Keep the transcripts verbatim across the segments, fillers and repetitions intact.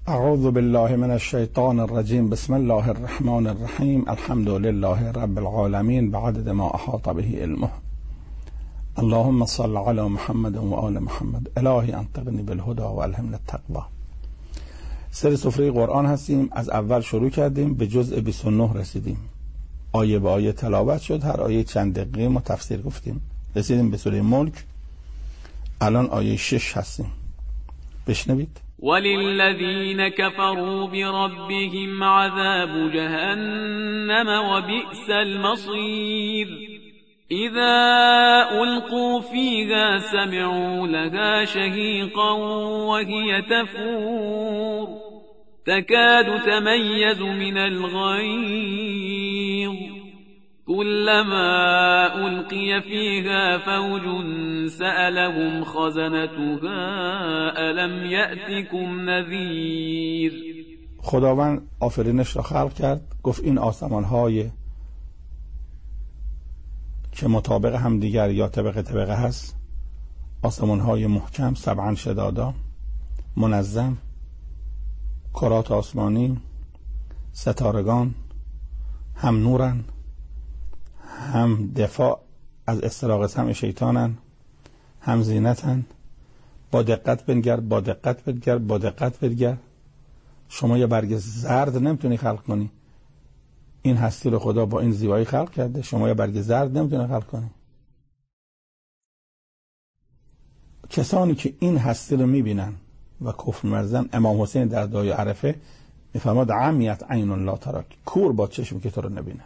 اعوذ بالله من الشیطان الرجیم. بسم الله الرحمن الرحیم. الحمد لله رب العالمین بعدد ما احاط به علمه. اللهم صل علی محمد و آل محمد. الهی انطقنی بالهدى و الهمنی التقوی. سر سفره قرآن هستیم. از اول شروع کردیم، به جزء بیست و نه رسیدیم. آیه به آیه تلاوت شد، هر آیه چند دقیقه ما تفسیر گفتیم. رسیدیم به سوره ملک، الان آیه شش هستیم. بشنوید. وللذین كفروا بربهم عذاب جهنم وبئس المصیر. اذا القوا فيها سمعوا لها شهيقا وهي تفور تكاد تميز من الغيظ كلما ألقي فيها فوج سألهم خزنتها ألم يأتكم نذير. خداوند آفرینش را خلق کرد، گفت این آسمان‌های که مطابق هم دیگر یا طبقه طبقه هست، آسمان‌های محکم، سبعا شدادا، منظم، کرات آسمانی، ستارگان، هم نورن، هم دفاع از استراق سمع شیطانن، هم زینتن. با دقت بنگر با دقت بنگر با دقت بنگر. شما یه برگ زرد نمیتونی خلق کنی، این هستی رو خدا با این زیبایی خلق کرده. شما یه برگ زرد نمیتونی خلق کنی. کسانی که این هستی رو میبینن و کفر ورزن، امام حسین در دعای عرفه میفرماد عمیت عین لا تراک، کور با چشم که تو رو نبینه.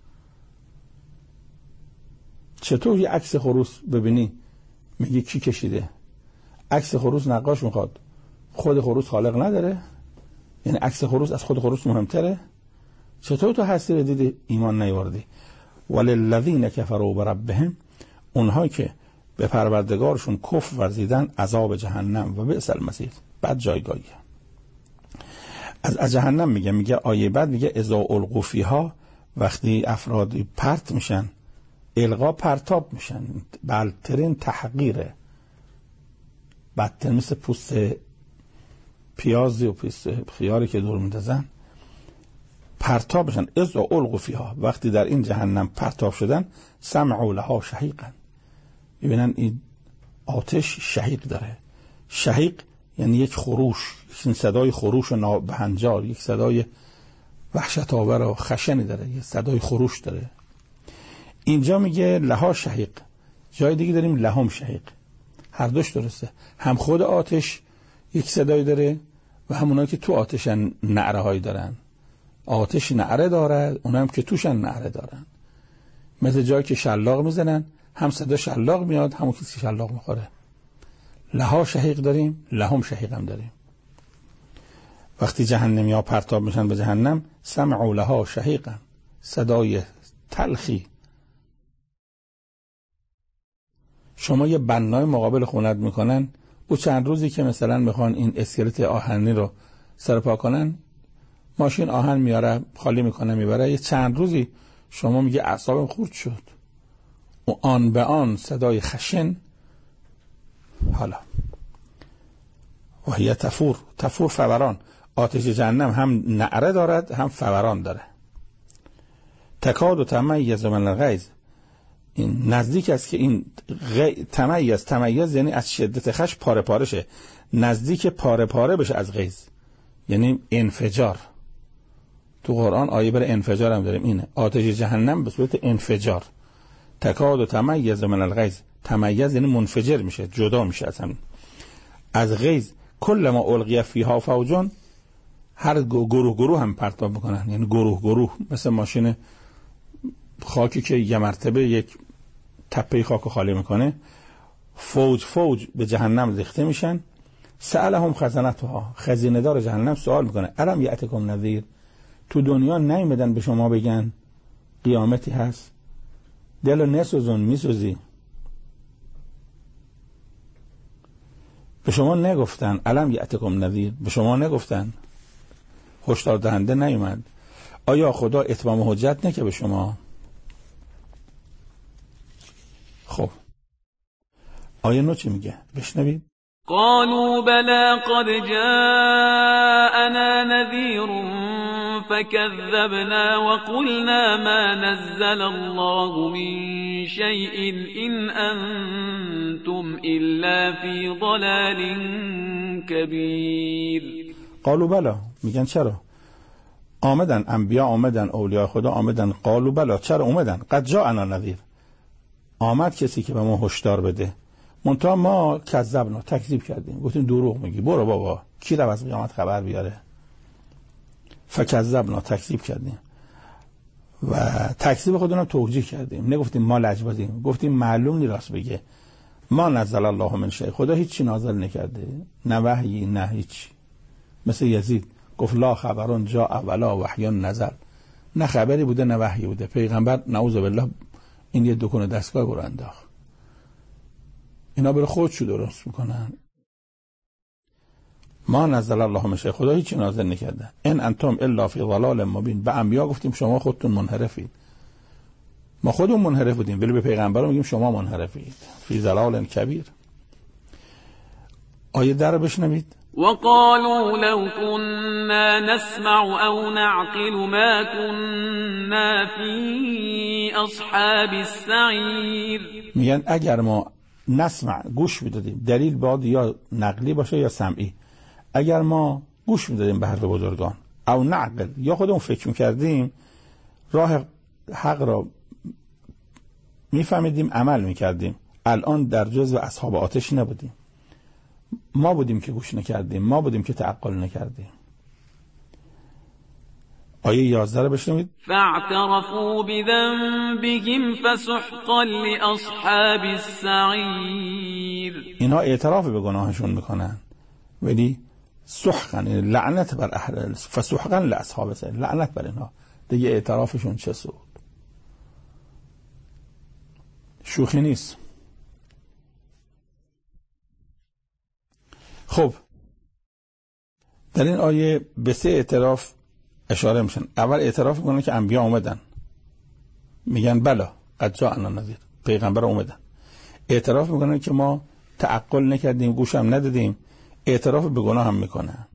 چطور یه عکس خروس ببینی میگی کی کشیده؟ عکس خروس نقاش میخواد، خود خروس خالق نداره؟ یعنی عکس خروس از خود خروس مهمتره؟ چطور تو هستی رو دیدی ایمان نیاوردی؟ وللذین کفروا بربهم، اونهایی که به پروردگارشون کفر ورزیدن، عذاب جهنم و بئس المصیر، بد جایگاهی. از, از جهنم میگه میگه آیه بعد میگه اذا القوا فیها، وقتی افرادی پرت میشن، القا پرتاب میشن، بلترین تحقیره، بدترین مثل پوست پیازی و پوست خیاری که دور میندازن، پرتاب بشن. اذا القوا فیها، وقتی در این جهنم پرتاب شدن، سمعوا لها شهیقا، ببینن این آتش شهیق داره. شهیق یعنی یک خروش، یک صدای خروش و نابهنجار، یک صدای وحشت آور و خشنی داره، یک صدای خروش داره. اینجا میگه لها شهیق، جای دیگه داریم لهم شهیق. هر دوش درسته، هم خود آتش یک صدای داره و همونایی که تو آتشن نعره هایی دارن. آتش نعره داره، اونها هم که توشن نعره دارن. مثل جایی که شلاق میزنن، هم صدا شلاق میاد، همون کسی که شلاق میخوره. لها شهیق داریم، لهم شهیق هم داریم. وقتی جهنمی ها پرتاب میشن به جهنم، سمعوا لها شهیقا، صدای تلخی. شما یه بنای مقابل خونت میکنن، او چند روزی که مثلا میخوان این اسکلت آهنی رو سرپا کنن، ماشین آهن میاره خالی میکنه میبره، یه چند روزی شما میگه اعصابم خورد شد، و آن به آن صدای خشن. حالا و هی تفور، تفور فوران. آتش جهنم هم نعره دارد هم فوران داره. تکاد و تمیز من الغیظ، این نزدیک است که این غی... تمیز تمیز یعنی از شدت خش پاره پاره شه، نزدیک پاره پاره بشه از غیظ، یعنی انفجار. تو قرآن آیه بر انفجار هم داریم، اینه آتش جهنم به صورت انفجار. تکاد و تمیز من الغیظ، تمیز یعنی منفجر میشه، جدا میشه از هم از غیظ. کل ما القی فیها فوجون، هر گروه گروه هم پرتاب میکنن، یعنی گروه گروه، مثل ماشین خاکی که یه مرتبه یک تپه خاک خالی میکنه، فوج فوج به جهنم ریخته میشن. سألهم خزنتها، خزینه دار جهنم سوال میکنه الم یأتکم نذیر، تو دنیا نیومدن به شما بگن قیامتی هست؟ دلو نسوزون، میسوزی. به شما نگفتن الم یأتکم نذیر؟ به شما نگفتن؟ هشدار دهنده نیومد؟ آیا خدا اتمام حجت نکه به شما؟ خب آیه نو چی میگه؟ بشنوید. قالوا بلى قد جاءنا نذير فكذبنا وقلنا ما نزل الله من شيء إن أنتم إلا في ضلال كبير. قالوا بلا، میگن چرا؟ آمدن انبیا، آمدن اولیاء خدا آمدن، قالوا بلا، چرا اومدن؟ قد جاءنا نذیر، آمد کسی که به ما هشدار بده، منتها ما کذبنا، تکذیب کردیم، گفتیم دروغ میگی، برو بابا، کی رو از قیامت خبر بیاره؟ فکذبنا، تکذیب کردیم و تکذیب خودمون توجیه کردیم، نگفتیم ما لجبازیم، گفتیم معلوم نی راست بگه، ما نزل الله من شیء، خدا هیچی نازل نکرده، نه وحی نه هیچ. مثل یزید گفت لا خبرون جاء ولا وحی نزل، نه خبری بوده نه وحی بوده. پیغمبر نعوذ بالله این یه دکون دستگاه برو انداخت. اینا برای خودشو درست میکنن. ما نزل الله من شیء، خدا هیچی نازل نکرده. ان انتم الا فی ضلال مبین، به انبیا گفتیم شما خودتون منحرفید. ما خودمون منحرف بودیم ولی به پیغمبر میگیم شما منحرفید. فی ضلال کبیر. آیه در بشنوید. وقالوا لو كنا نسمع أو نعقل ما كنا في أصحاب السعير. میگن اگر ما نسمع، گوش میدادیم، دلیل باید یا نقلی باشه یا سمعی، اگر ما گوش میدادیم به حرف بزرگان، او نعقل، یا خودمون فکر میکردیم، راه حق را میفهمیدیم، عمل میکردیم، الان در جزو اصحاب آتش نبودیم. ما بودیم که گوش نکردیم، ما بودیم که تعقل نکردیم. آیه یازده رو بشنوید. فاعترفوا بذنبهم فسحقا لاصحاب السعیر. اینها اعتراف به گناهشون میکنن ولی سحقا، لعنت بر اهل، فسحقا لاصحاب السعیر، لعنت بر اینها، دیگه اعترافشون چه سود. شوخی نیست. خب در این آیه به سه اعتراف اشاره میشن. اول اعتراف میکنن که انبیا اومدن، میگن بلا قد جاءنا نذیر، پیغمبر اومدن. اعتراف میکنن که ما تعقل نکردیم، گوش هم ندادیم. اعتراف به گناه هم میکنن.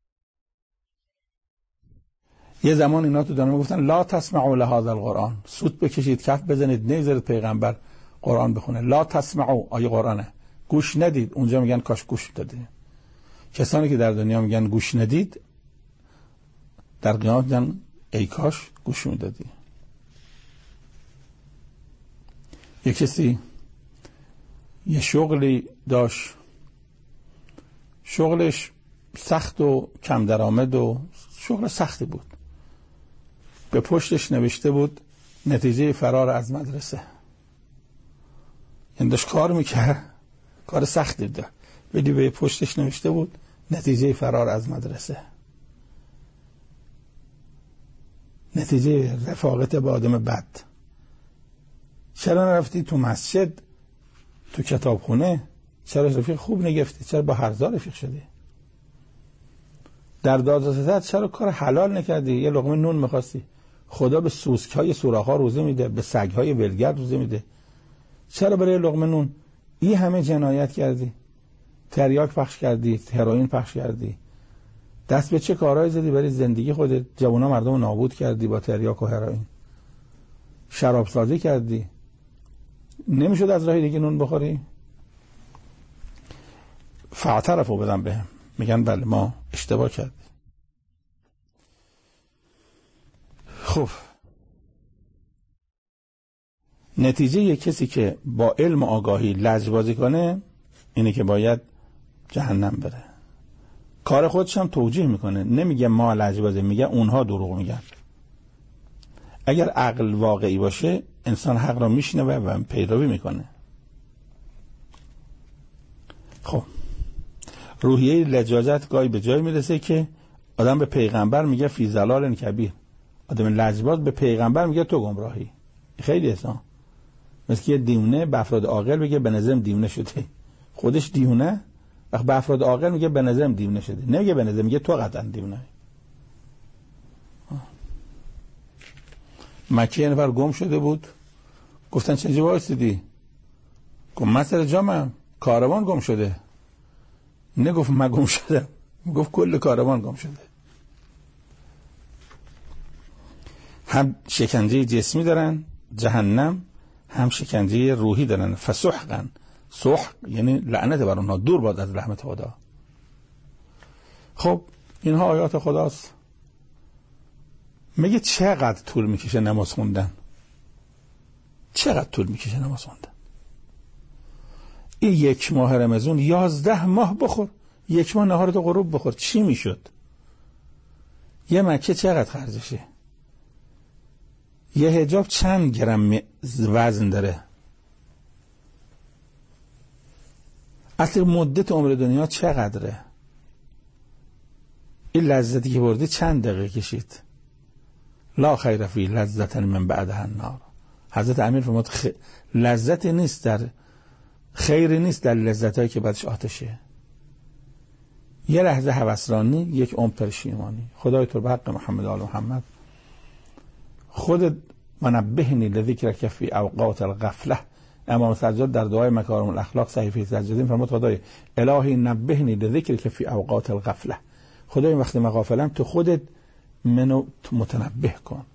یه زمان اینا تو دانه گفتن لا تسمعوا لهذا القرآن، سوت بکشید، کف بزنید، نمیذارید پیغمبر قرآن بخونه. لا تسمعوا، آیه قرآنه، گوش ندید. اونجا میگن کاش گوش دادید. کسانی که در دنیا میگن گوش ندید، در قیامت میگن ای کاش گوش میدادی. یک کسی یه شغلی داشت، شغلش سخت و کم درآمد و شغل سختی بود، به پشتش نوشته بود نتیجه فرار از مدرسه. یعنی داشت کار میکرد، کار سختی بود، ولی به پشتش نوشته بود نتیجه فرار از مدرسه، نتیجه رفاقت با آدم بد. چرا نرفتی تو مسجد، تو کتابخونه؟ چرا رفیق خوب نگفتی؟ چرا با هرزا رفیق شدی؟ در داد و ستد چرا کار حلال نکردی؟ یه لقمه نون میخواستی، خدا به سوسک‌های سوراخ‌ها روزه میده، به سگ‌های ولگرد روزه میده، چرا برای لقمه نون این همه جنایت کردی؟ تریاک پخش کردی، هروئین پخش کردی، دست به چه کارهایی زدی برای زندگی خودت؟ جوونا مردم رو نابود کردی با تریاک و هروئین، شراب سازی کردی، نمیشد از راه دیگه نون بخوری؟ فاعترفوا بذنبهم، میگن بله ما اشتباه کردیم. خب نتیجه یک کسی که با علم و آگاهی لجبازی کنه اینه که باید جهنم بره. کار خودش هم توجیه میکنه، نمیگه ما لجبازی، میگه اونها دروغ میگن. اگر عقل واقعی باشه انسان حق را میشنوه و پیروی میکنه. خب روحیه لجاجت گاهی به جای میرسه که آدم به پیغمبر میگه فی ضلال کبیر، آدم لجباز به پیغمبر میگه تو گمراهی. خیلی احسان مثل که یه دیونه به افراد عاقل بگه به نظرم دیونه شده، خودش دیونه، وقت به افراد عاقل میگه به نظرم دیونه شده، نمیگه به نظرم، میگه تو قطعا دیونه. مکه یه نفر گم شده بود، گفتن چه جواب رسیدی؟ گفت من سر جامم، کاروان گم شده. نگفت من گم شدم، گفت کل کاروان گم شده. هم شکنجه جسمی دارن جهنم، هم شکنجه روحی دارن. فسحقن، سحق یعنی لعنت بر اونها، دور باد از رحمت خدا. خب اینها آیات خداست. میگه چقدر طول میکشه نماز خوندن؟ چقدر طول میکشه نماز خوندن؟ این یک ماه رمضان یازده ماه بخور، یک ماه نهار تو غروب بخور، چی میشد؟ یه مکه چقدر خرجشه؟ یه حجاب چند گرم وزن داره؟ اصل مدت عمر دنیا چقدره؟ این لذتی که بردی چند دقیقه کشید؟ لا خیر فی لذت من بعدها النار. حضرت امیر فرمود خ... لذت نیست در خیر نیست در لذتایی که بعدش آتشه. یه لحظه هوسرانی یک عمر پشیمانی. خدای تو به حق محمد آل محمد خودت منبهنی لذکرک فی اوقات الغفله. امام سجاد در دعای مکارم الاخلاق صحیفه سجادین فرمود خدای الهی نبهنی لذکرک فی اوقات الغفله. خدای وقتی من غافلم تو خودت منو متنبه کن.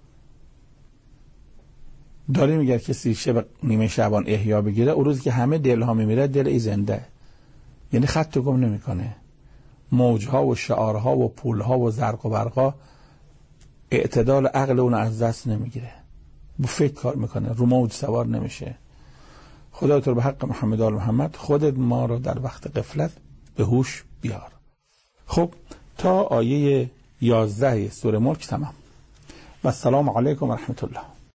داری میگه کسی شب نیمه شعبان احیا بگیره، اون روز که همه دلها میمیره دل ای زنده، یعنی خط گم نمیکنه. موجها و شعارها و پولها و زرق و برقا اعتدال عقل اون از دست نمیگیره، با فکر کار میکنه، رو موج سوار نمیشه. خدا تو به حق محمد آل محمد خودت ما رو در وقت غفلت به هوش بیار. خب تا آیه یازده سوره ملک تمام. و السلام علیکم و رحمت الله.